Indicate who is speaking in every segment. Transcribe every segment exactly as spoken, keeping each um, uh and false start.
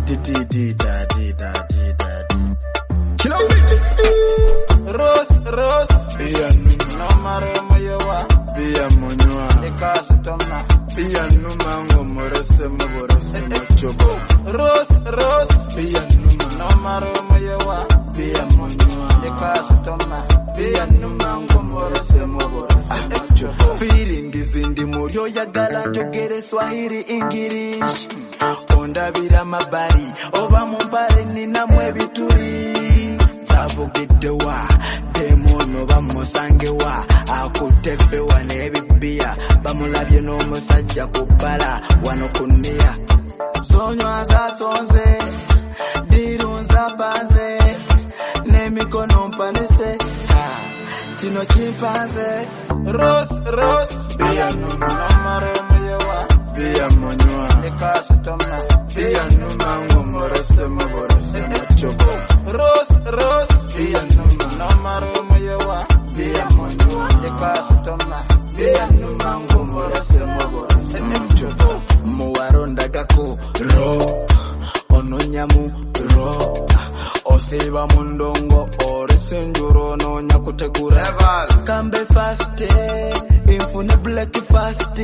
Speaker 1: di di di da di da di da di.
Speaker 2: Killer Mix.
Speaker 3: Rose, Rose,
Speaker 1: Bia numa,
Speaker 3: no maro moyewa,
Speaker 1: bia monywa,
Speaker 3: ikasu tomna.
Speaker 1: bia numa ngomorese moborese mochobo.
Speaker 3: Rose, Rose,
Speaker 1: Bia numa,
Speaker 3: no maro moyewa,
Speaker 1: bia monywa,
Speaker 3: ikasu tomna.
Speaker 1: bia numa ngomorese moborese mochobo. Feeling is in the mood, yo yagala njogere Swahili English. Ondabira mabari, oba mumpare nina mwe bituri. Savugidewa, demono bamusangewa, akutebewa nebibia, bamulabye n'omusajja kubala wano kunia. Sonywa za sonze, dirunza banze, nemikono mpanise, ha, chino chimpanze.
Speaker 3: Rose, Rose,
Speaker 1: Bia numa,
Speaker 3: no maro moyewa,
Speaker 1: bia monywa,
Speaker 3: ikasu tomna.
Speaker 1: bia numa ngomorese moborese mochobo.
Speaker 3: Rose, Rose,
Speaker 1: Bia numa,
Speaker 3: no maro moyewa,
Speaker 1: bia monywa,
Speaker 3: ikasu tomna.
Speaker 1: bia numa ngomorese moborese mochobo. Muwaronda gako ro, ononyamu ro, osiba mundongo oresenjuro no nyakutegura. Kambe fast, infune black fast.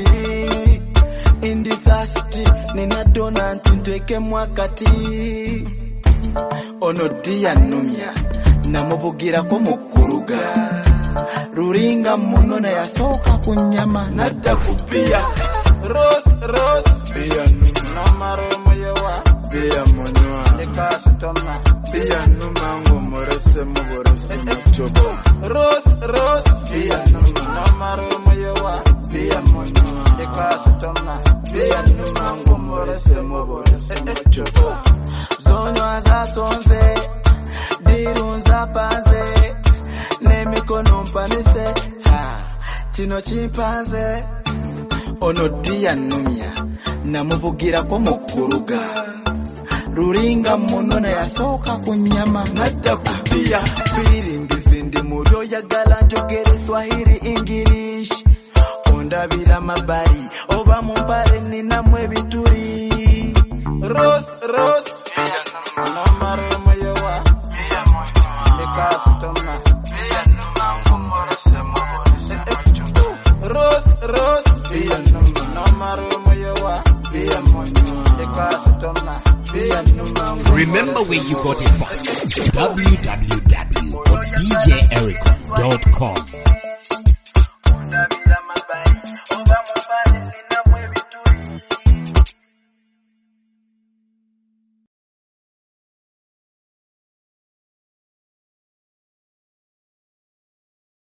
Speaker 1: In the thirsty, nina donut nteke mwakati. Ono dia numya, namuvugira ko mukuruga. Ruringa munona yasoka kunyama nadda kupia.
Speaker 3: Rose, Rose,
Speaker 1: Bia numa,
Speaker 3: no maro moyewa,
Speaker 1: bia monywa,
Speaker 3: ikasu tomna.
Speaker 1: bia numa ngomorese moborese mochobo.
Speaker 3: Rose, Rose,
Speaker 1: Bia numa,
Speaker 3: no maro moyewa,
Speaker 1: bia monywa,
Speaker 3: ikasu tomna.
Speaker 1: bia numa ngomorese moborese mochobo.
Speaker 3: Zonywa za sonze, dirunza panze, nemikono mpanise,
Speaker 1: Ha, chino chimpanze. Ono dia numya, namuvugira ko mukuruga. Ruringa munona yasoka kunyama nadda kupia. Feeling is in the mood, yo yagala njogere Swahili English. Ondabira mabari, oba mumpare nina mwe bituri.
Speaker 3: Rose, Rose, no maro moyewa, ikasu tomna. Rose, Rose,
Speaker 1: Bia numa,
Speaker 3: no maro moyewa,
Speaker 1: bia monywa,
Speaker 3: ikasu tomna.
Speaker 1: bia numa ngomorese.
Speaker 2: Remember where you got it from. w w w dot d j eric dot com